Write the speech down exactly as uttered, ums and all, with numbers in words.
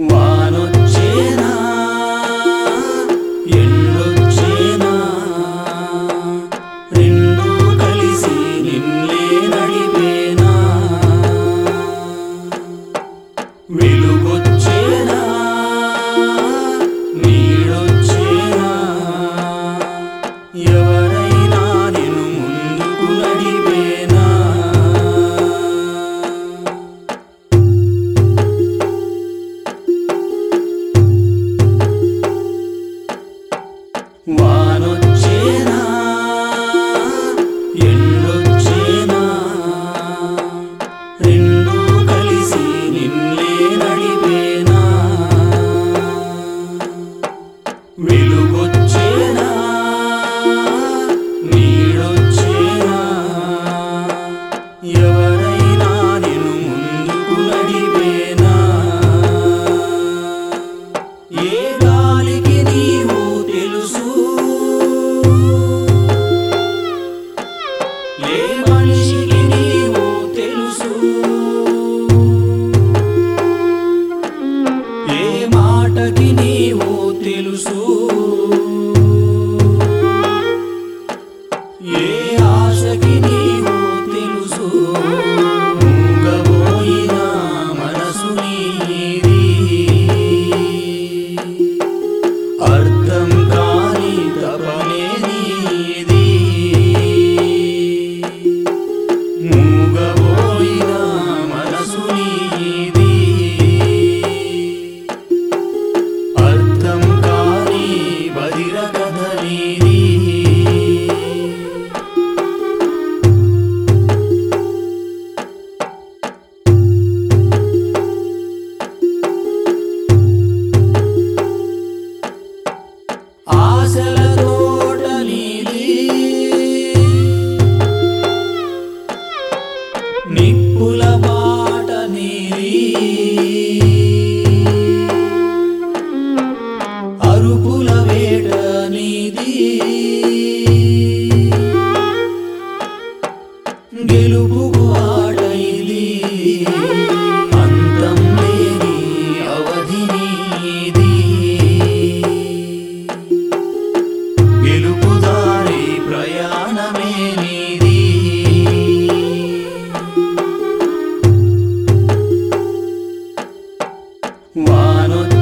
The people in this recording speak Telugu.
వానొచ్చేనా ఎండొచ్చేనా రెండు కలిసి నిన్నే నడిపేనా వెలుగొచ్చేనా నీడొచ్చేనా ఎవరైనా నిన్ను ముందుకు నడిపేనా వానొచ్చేనా ఎండొచ్చేనా రెండు కలిసి నిన్నే నడిపేనా వెలుగొచ్చేనా నీడొచ్చేనా ఎవరైనా నిన్ను ముందుకు నడిపేనా ఏ గాలికి నీవు తెలుసు ఏ మనిషికి నీవు తెలుసు ఏ మాటకి నీవు తెలుసు ఏ ఆశకి నీవు తెలుసు మూగబోయిన మనసు నీది అర్థం కాని తపనే నీది మూగబోయిన మనసు నీది అర్థం కాని బదిర కథ నీది ఆశల తోట నీది నిప్పుల బాట నీది అరుపుల వేట నీది గెలుపుకు ఆట ఇది అంతం లేని అవధి నీది గెలుపుదారి ప్రయాణమే నీది వానొచ్చేనా